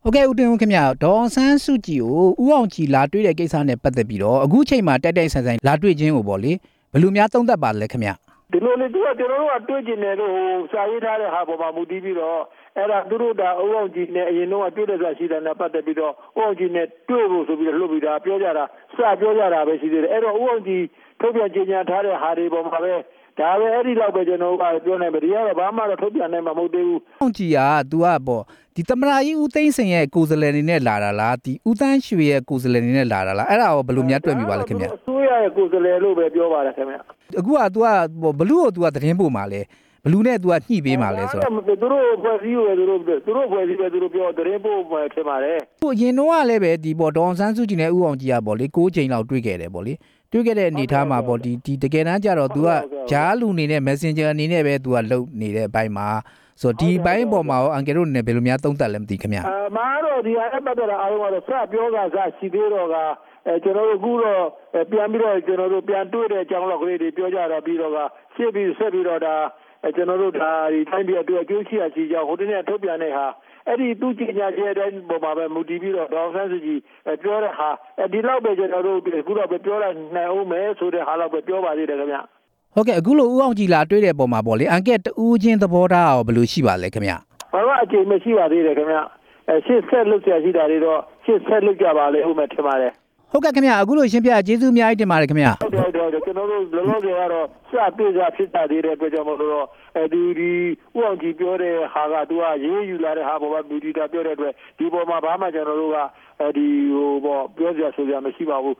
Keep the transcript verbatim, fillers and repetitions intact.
ဟုတ်ကဲ့ဦးတင်ဦးခင်ဗျာဒေါ်ဆန်းစုကြည်ကိုဦးအောင်ကြည်လာတွေ့တဲ့ကိစ္စနဲ့ပတ်သက်ပြီးတော့အခုချိန်မှာတက်တက်ဆန်ဆန်လာတွေ့ခြင်းကိုပေါ့လေဘယ်လိုများသုံးသပ်ပါလဲခင်ဗျာဒီလိုလေသူကကျွန်တော်တို့ကတွေ့ကျင်တယ်လို့စာရေးထားတဲ့ဟာပေါ်မှာမူတည်ပြီးတော့အဲ့ဒါသူတို့ဒါဦးအောင်ကြည်နဲ့အရင်တော့တွေ့တဲ့စာရှိတယ်နဲ့ပတ်သက်ပြီးတော့ဦးအောင်ကြည်နဲ့တွေ့ဖို့ဆိုပြီးတော့လှုပ်ပြီးတာပြောကြတာစပြောကြတာပဲရှိသေးတယ်အဲ့တော့ဦးအောင်ကြည်ထုတ်ပြန်ကြေညာထားတဲ့ဟာတွေပေါ်မှာပဲဒါပဲအဲ့ဒီလောက်ပဲကျွန်တော်ကပြောနိုင်ပါဒီကတော့ဘာမှတော့ထုတ်ပြန်နိုင်မှာမဟုတ်သေးဘူးအောင်ကြည်က तू ကပေါ့ဒီသမရာကြီးဦးသိန်းစိန်ရဲ့ကိုယ်စားလှယ်နေနဲ့လာတာလားဒီဦးတန်းရွှေရဲ့ကိုယ်စားလှယ်နေနဲ့လာတာလားအဲ့ဒါရောဘယ်လိုများတွေ့မိပါလဲခင်ဗျအစိုးရရဲ့ကိုယ်စားလှယ်လို့ပဲပြောပါတယ်ခင်ဗျအခုက तू ကဘလူးကို तू ကသတင်းပို့မှာလဲဘလူးနဲ့ तू ကညှိပေးမှာလဲဆိုတော့သူတို့ဖွဲ့စည်းရသူတို့သူတို့ဖွဲ့စည်းပဲသူတို့ပြောသတင်းပို့မှာဖြစ်ပါတယ်သူအရင်တော့လည်းပဲဒီပေါ့ဒေါ်ဆန်းစုကြည်နဲ့ဦးအောင်ကြည်ကပေါ့လေ၉ချိန်လောက်တွေ့ခဲ့တယ်ပေါ့လေတွေ့ခဲ့တဲ့အနေထားမှာပေါ့ဒီဒီတကယ်တမ်းကျတော့ तू ကဂျားလူနေနဲ့ Messenger အနေနဲ့ပဲ तू ကလှုပ်နေတဲ့အပိုင်းမှာဆိုတော့ဒီဘိုင်းပေါ်မှာရောအန်ကယ်တို့နဲ့ဘယ်လိုများသုံးသပ်လဲမသိခင်ဗျာအမားတော့ဒီအားပတ်သက်တာအားလုံးကတော့စပြောတာစရှိသေးတော့ကအဲကျွန်တော်တို့အခုတော့ပြန်ပြီးတော့ကျွန်တော်တို့ပြန်တွေ့တဲ့အကြောင်းတော့ကလေးတွေပြောကြတာပြီးတော့ကရှင်းပြီးဆက်ပြီးတော့ဒါကျွန်တော်တို့ဒါဒီတိုင်းပြည်အတွက်အကျိုးရှိရရှိကြောင်းဟိုတနေ့ထုတ်ပြန်တဲ့ဟာအဲ့ဒီသူကြီးညာကျဲတဲ့အတိုင်းပေါ်မှာပဲမူတည်ပြီးတော့ဒေါက်ဆန်းစုကြည်ပြောတဲ့ဟာဒီလောက်ပဲကျွန်တော်တို့အခုတော့ပဲပြောရနိုင်အောင်မယ်ဆိုတဲ့ဟာလောက်ပဲပြောပါသေးတယ်ခင်ဗျဟုတ်ကဲ့အခုလိုဦးအောင်ကြည်လာတွေ့တဲ့ပုံမှာပေါ့လေအန်ကက်တူးချင်းသဘောထားရောဘယ်လိုရှိပါလဲခင်ဗျဘာလို့အချိန်မရှိပါသေးတယ်ခင်ဗျအဲရှစ်ဆက်လုပ်ဆရာရှိတာတွေတော့ရှစ်ဆက်လုပ်ကြပါလေဦးမယ်ထင်ပါတယ်ဟုတ်ကဲ့ခင်ဗျအခုလိုရှင်းပြကျေးဇူးအများကြီးတင်ပါတယ်ခင်ဗျဟုတ်တယ်ဟုတ်တယ်ကျွန်တော်တို့လောလောဆယ်ကတော့စပြေးစားဖြစ်တာသေးတဲ့အတွက်ကြောင့်မလို့တော့အဲဒီဒီဦးအောင်ကြည်ပြောတဲ့ဟာကသူကရေးယူလာတဲ့ဟာပေါ်မှာမြူတီတာပြောတဲ့အတွက်ဒီပေါ်မှာဘာမှကျွန်တော်တို့ကအဲဒီဟိုပေါ့ပြောစရာဆိုစရာမရှိပါဘူး